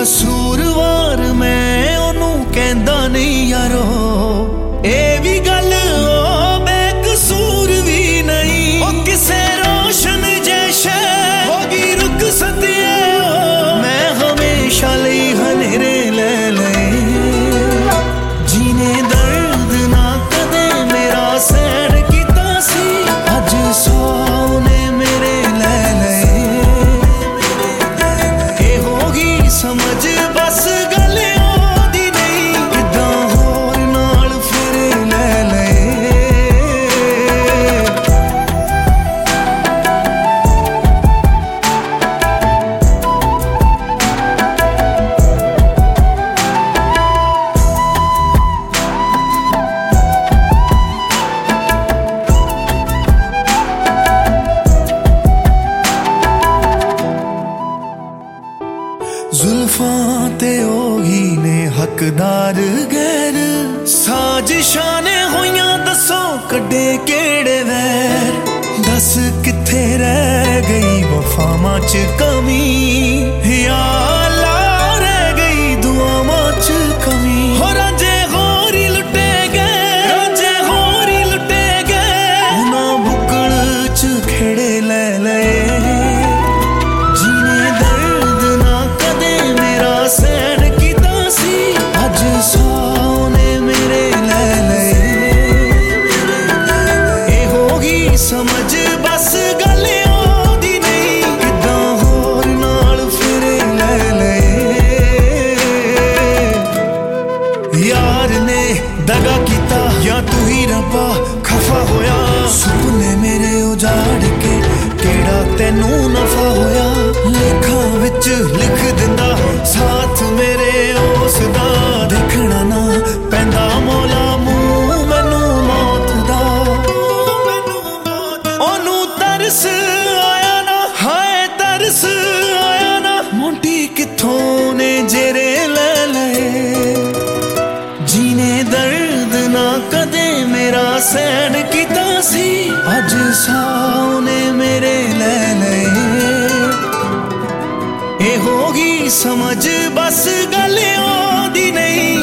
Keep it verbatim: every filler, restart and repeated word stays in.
ਕਸੂਰਵਾਰ ਮੈਂ ਉਹਨੂੰ ਕਹਿੰਦਾ ਨਹੀਂ ਯਾਰੋ, ਇਹ ਵੀ ਗੱਲ ਉਹ ਬੇਕਸੂਰ ਵੀ ਨਹੀਂ। ਉਹ ਕਿਸੇ ਰੋਸ਼ਨ ਜੈਸ਼ੇ ਹੋ ਗਈ ਰੁਕ ਸਤਿਏ, ਮੈਂ ਹਮੇਸ਼ਾ ਲਈ ਹਨੇਰੇ ਲੈ ਲਏ। ਜੀਨੇ ਦਰਦ ਨਾ ਕਦੇ ਮੇਰਾ ਸਹਿਣ ਕੀਤਾ ਸੀ, ਅੱਜ ਸੌ ਨੇ ਮੇਰੇ ਲੈ ਲਏ। ਇਹ ਹੋ ਗਈ ਸਮਝ ਬਸ ਗੱਲ ਉਹਦੀ ਨਹੀਂ, ਕਿੱਦਾਂ ਹੋਰ ਨਾਲ ਫਿਰ ਲੈ ਲਏ। ਜ਼ੁਲਫਾਂ ਤੇ ਉਹੀ ਨੇ ਹੱਕਦਾਰ ਗੈਰ, ਸਾਜ਼ਿਸ਼ਾਂ ਨੇ ਹੋਈਆਂ ਦੱਸੋ ਕੱਢੇ ਕਿਹੜੇ ਵੈਰ। ਦੱਸ ਕਿੱਥੇ ਰਹਿ ਗਈ ਵਫਾਵਾਂ ਚ ਕਮੀ, ਯਾ ਅੱਲਾ ਰਹਿ ਗਈ ਦੁਆਵਾਂ ਚ ਕਮੀ। ਹੋ ਰਾਂਝੇ ਹੋਰ ਹੀ ਲੁੱਟੇ ਗਏ, ਰਾਂਝੇ ਹੋਰ ਹੀ ਲੁੱਟੇ ਗਏ, ਉਹਨਾਂ ਬੁੱਕਲ ਚ ਖੇੜੇ ਲੈ ਲਏ। ਸਹਿਣ ਕੀਤਾ ਸੀ, ਅੱਜ ਸੌ ਨੇ ਮੇਰੇ ਲੈ ਲਏ। ਇਹ ਹੋ ਗਈ ਸਮਝ ਬਸ ਗੱਲ ਉਹਦੀ ਨਹੀਂ, ਕਿੱਦਾਂ ਹੋਰ ਨਾਲ ਫਿਰ ਲੈ ਲਏ। ਯਾਰ ਨੇ ਦਗਾ ਕੀਤਾ ਜਾਂ ਤੂੰ ਹੀ ਰੱਬਾ ਖਫਾ ਹੋਇਆ, ਸੁਪਨੇ ਮੇਰੇ ਉਜਾੜ ਕੇ ਕਿਹੜਾ ਤੈਨੂੰ ਨਫਾ ਹੋਇਆ। ਲੇਖਾਂ ਵਿੱਚ ਲਿਖ ਦਿੰਦਾ ਸਾਥ ਮੇਰੇ ਉਸ ਦਾ, ਦੇਖਣਾ ਨਾ ਪੈਂਦਾ ਮੌਲਾ ਮੂੰਹ ਮੈਨੂੰ ਮੌਤ ਦਾ। ਉਹਨੂੰ ਤਰਸ ਆਇਆ ਨਾ, ਹਾਏ ਤਰਸ ਆਇਆ ਨਾ, ਮੋਂਟੀ ਕਿੱਥੋਂ ਨੇ ਜੇਰੇ ਲੈ ਲਏ। ਜੀਨੇ ਦਰਦ ਨਾ ਕਦੇ ਮੇਰਾ ਸਹਿਣ ਕੀਤਾ ਸੀ, ਅੱਜ ਸੌ ਨੇ ਮੇਰੇ ਲੈ ਲਏ। ਇਹ ਹੋ ਗਈ ਸਮਝ ਬਸ ਗੱਲ ਉਹਦੀ ਨਹੀਂ,